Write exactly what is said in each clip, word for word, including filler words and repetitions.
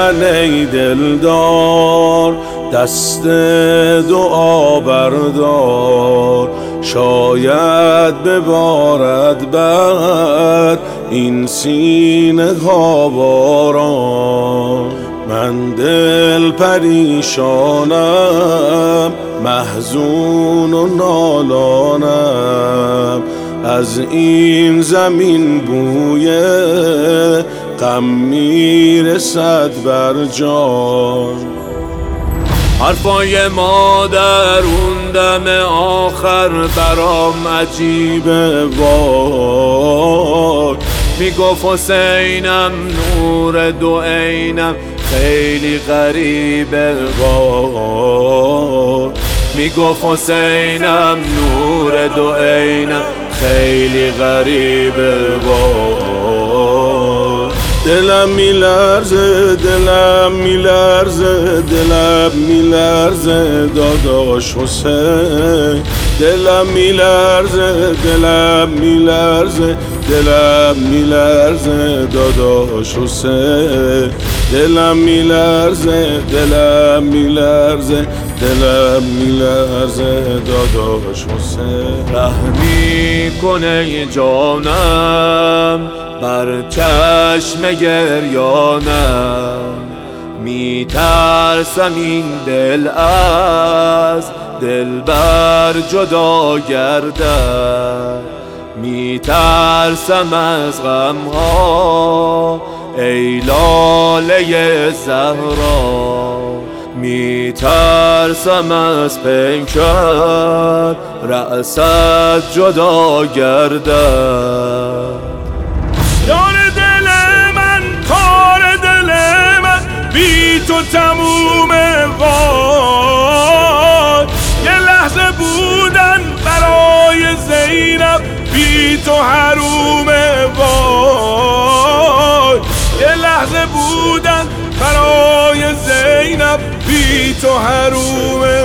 من ای دلدار، دست دعا بردار، شاید ببارد بر این سینه ها باران. من دل پریشانم، محزون و نالانم، از این زمین بوی غم میرسد بر جان. حرفای مادر اون دم آخر برام عجیبه وای، میگفت حسینم نور دو عینم خیلی غریبه وای، میگفت حسینم نور دو عینم خیلی غریبه وای. دلم میلرزه دلم میلرزه دلم میلرزه داداش حسین، دلم میلرزه دلم میلرزه دلم میلرزه داداش حسین، دلم میلرزه دلم میلرزه دلم میلرزه داداش حسین. رحمی کنه جانم بر چشم گریانم، میترسم این دل از دلبر جدا گردد، میترسم از غمها ای لاله زهرا، میترسم از پیکر رأست جدا گردد. یار دل من کار دل من بی تو تمومه وای، یه لحظه بودن برای زینب بی تو حرومه وای، یه لحظه بودن برای زینب بی تو حرومه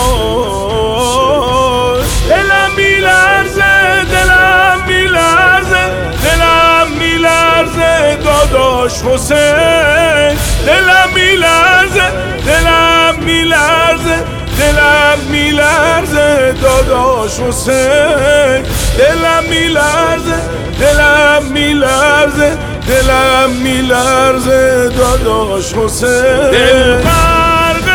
وای. دلم میلرزه دلم میلرزه دلم میلرزه داداش حسین، دلم میلرزه دلم میلرزه دلم میلرزه داداش حسین، دلم میلرزه دلم میلرزه دلم میلرزه داداش حسین. دل غرق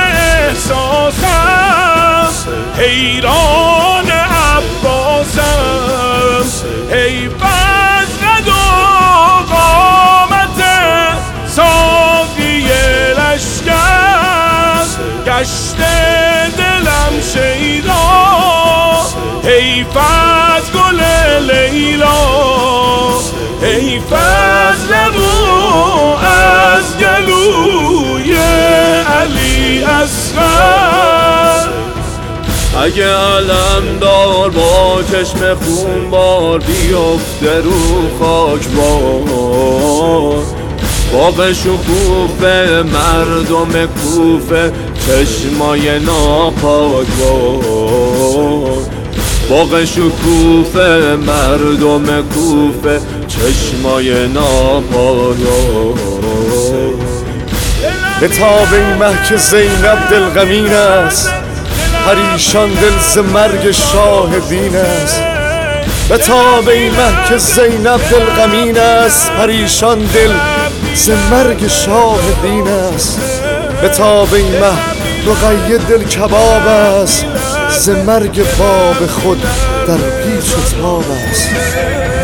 احساسم حیران عباسم، ای فضل و قامت ساقی لشکر، گشته دلم شیدا ای فضل گل لیلا، ای فضل رو از گلوی علی اصغر. اگه علم دار با چشم خونبار بیفته رو خاک بار، باغ شکوفه مردم کوفه چشمای ناپاک بار، باغ شکوفه مردم کوفه چشمای ناپاک. به تاب این مه که زینب دلغمین است، پریشان دل ز مرگ شاه دین است. به تاب این مه که زینب دلغمین است، پریشان دل ز مرگ شاه دین است. به تاب این مه رقیه دل کباب است، ز مرگ باب خود در پیچ و تاب است.